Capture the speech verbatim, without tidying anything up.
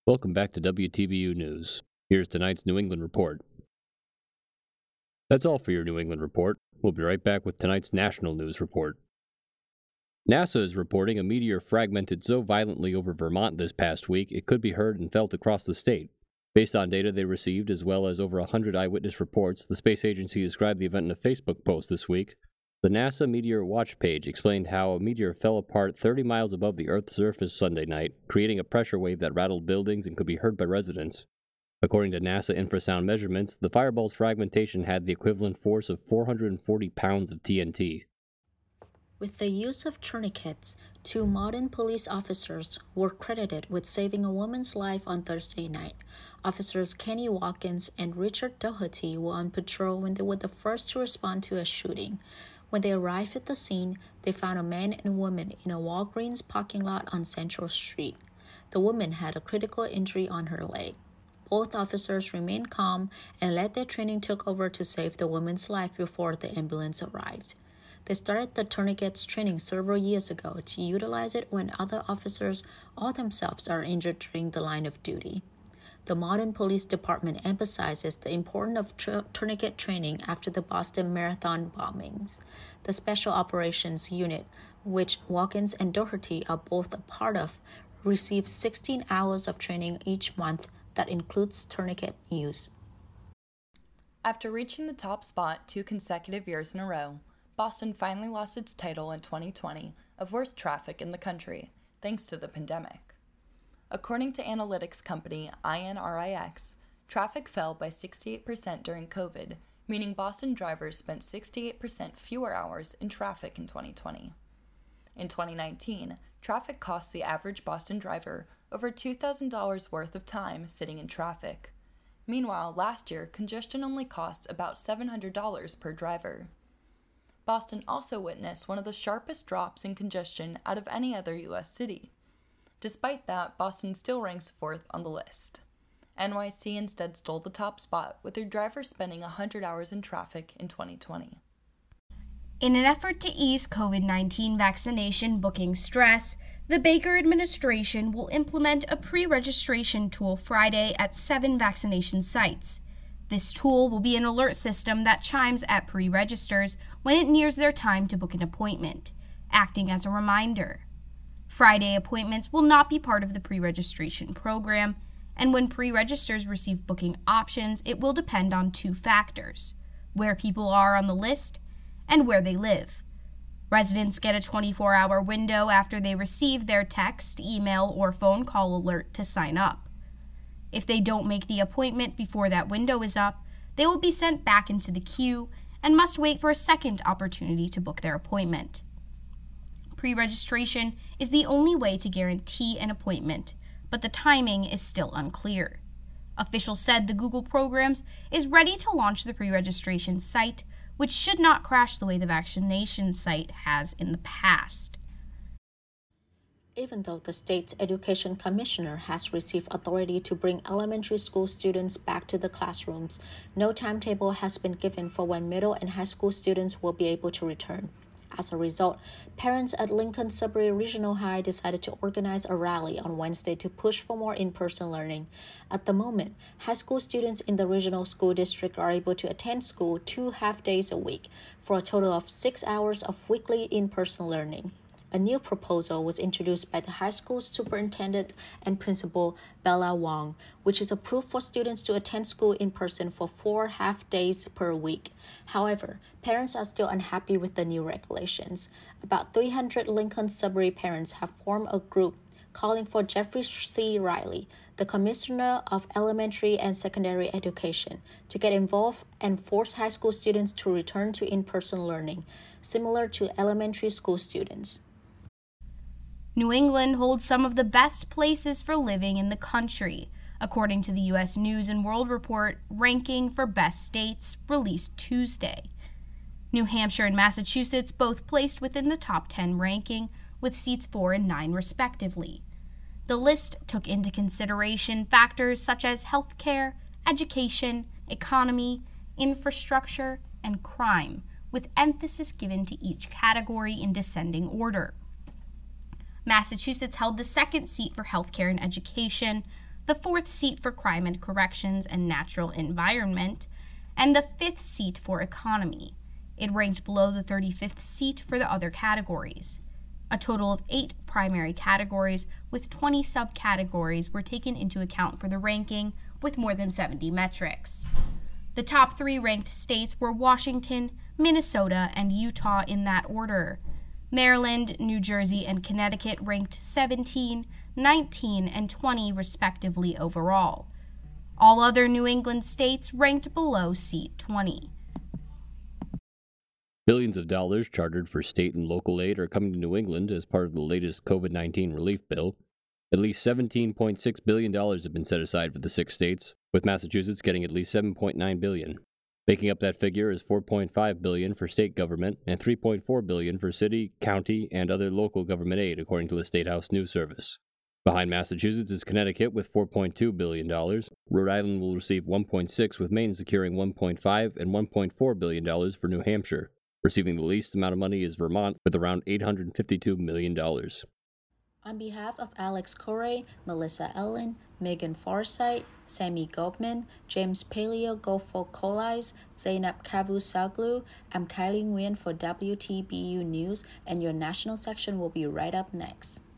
Welcome back to W T B U News. Here's tonight's New England Report. That's all for your New England Report. We'll be right back with tonight's National News Report. NASA is reporting a meteor fragmented so violently over Vermont this past week it could be heard and felt across the state. Based on data they received, as well as over one hundred eyewitness reports, the space agency described the event in a Facebook post this week. The NASA Meteor Watch page explained how a meteor fell apart thirty miles above the Earth's surface Sunday night, creating a pressure wave that rattled buildings and could be heard by residents. According to NASA infrasound measurements, the fireball's fragmentation had the equivalent force of four hundred forty pounds of T N T. With the use of tourniquets, two modern police officers were credited with saving a woman's life on Thursday night. Officers Kenny Watkins and Richard Doherty were on patrol when they were the first to respond to a shooting. When they arrived at the scene, they found a man and woman in a Walgreens parking lot on Central Street. The woman had a critical injury on her leg. Both officers remained calm and let their training took over to save the woman's life before the ambulance arrived. They started the tourniquets training several years ago to utilize it when other officers or themselves are injured during the line of duty. The modern police department emphasizes the importance of tra- tourniquet training after the Boston Marathon bombings. The Special Operations Unit, which Watkins and Doherty are both a part of, receives sixteen hours of training each month that includes tourniquet use. After reaching the top spot two consecutive years in a row, Boston finally lost its title in twenty twenty of worst traffic in the country, thanks to the pandemic. According to analytics company I N R I X, traffic fell by sixty-eight percent during COVID, meaning Boston drivers spent sixty-eight percent fewer hours in traffic in twenty twenty. In twenty nineteen, traffic cost the average Boston driver over two thousand dollars worth of time sitting in traffic. Meanwhile, last year, congestion only cost about seven hundred dollars per driver. Boston also witnessed one of the sharpest drops in congestion out of any other U S city. Despite that, Boston still ranks fourth on the list. N Y C instead stole the top spot, with their drivers spending one hundred hours in traffic in twenty twenty. In an effort to ease COVID nineteen vaccination booking stress, the Baker administration will implement a pre-registration tool Friday at seven vaccination sites. This tool will be an alert system that chimes at pre-registers when it nears their time to book an appointment, acting as a reminder. Friday appointments will not be part of the pre-registration program, and when pre-registers receive booking options, it will depend on two factors: where people are on the list and where they live. Residents get a twenty-four hour window after they receive their text, email, or phone call alert to sign up. If they don't make the appointment before that window is up, they will be sent back into the queue and must wait for a second opportunity to book their appointment. Pre-registration is the only way to guarantee an appointment, but the timing is still unclear. Officials said the Google Programs is ready to launch the pre-registration site, which should not crash the way the vaccination site has in the past. Even though the state's education commissioner has received authority to bring elementary school students back to the classrooms, no timetable has been given for when middle and high school students will be able to return. As a result, parents at Lincoln Sudbury Regional High decided to organize a rally on Wednesday to push for more in-person learning. At the moment, high school students in the regional school district are able to attend school two half days a week for a total of six hours of weekly in-person learning. A new proposal was introduced by the high school superintendent and principal, Bella Wong, which is approved for students to attend school in person for four half days per week. However, parents are still unhappy with the new regulations. About three hundred Lincoln Sudbury parents have formed a group calling for Jeffrey C. Riley, the Commissioner of Elementary and Secondary Education, to get involved and force high school students to return to in-person learning, similar to elementary school students. New England holds some of the best places for living in the country, according to the U S News and World Report ranking for best states released Tuesday. New Hampshire and Massachusetts both placed within the top ten ranking, with seats four and nine respectively. The list took into consideration factors such as healthcare, education, economy, infrastructure, and crime, with emphasis given to each category in descending order. Massachusetts held the second seat for healthcare and education, the fourth seat for Crime and Corrections and Natural Environment, and the fifth seat for Economy. It ranked below the thirty-fifth seat for the other categories. A total of eight primary categories with twenty subcategories were taken into account for the ranking, with more than seventy metrics. The top three ranked states were Washington, Minnesota, and Utah in that order. Maryland, New Jersey, and Connecticut ranked seventeen, nineteen, and twenty respectively overall. All other New England states ranked below seat twenty. Billions of dollars chartered for state and local aid are coming to New England as part of the latest COVID nineteen relief bill. At least seventeen point six billion dollars have been set aside for the six states, with Massachusetts getting at least seven point nine billion dollars. Making up that figure is four point five billion dollars for state government and three point four billion dollars for city, county, and other local government aid, according to the State House News Service. Behind Massachusetts is Connecticut with four point two billion dollars. Rhode Island will receive one point six, with Maine securing one point five and one point four billion dollars for New Hampshire. Receiving the least amount of money is Vermont with around eight hundred fifty-two million dollars. On behalf of Alex Corey, Melissa Ellen, Megan Forsyth, Sammy Goldman, James Paleogophocolis, Zainab Kavusoglu, I'm Kylie Nguyen for W T B U News, and your national section will be right up next.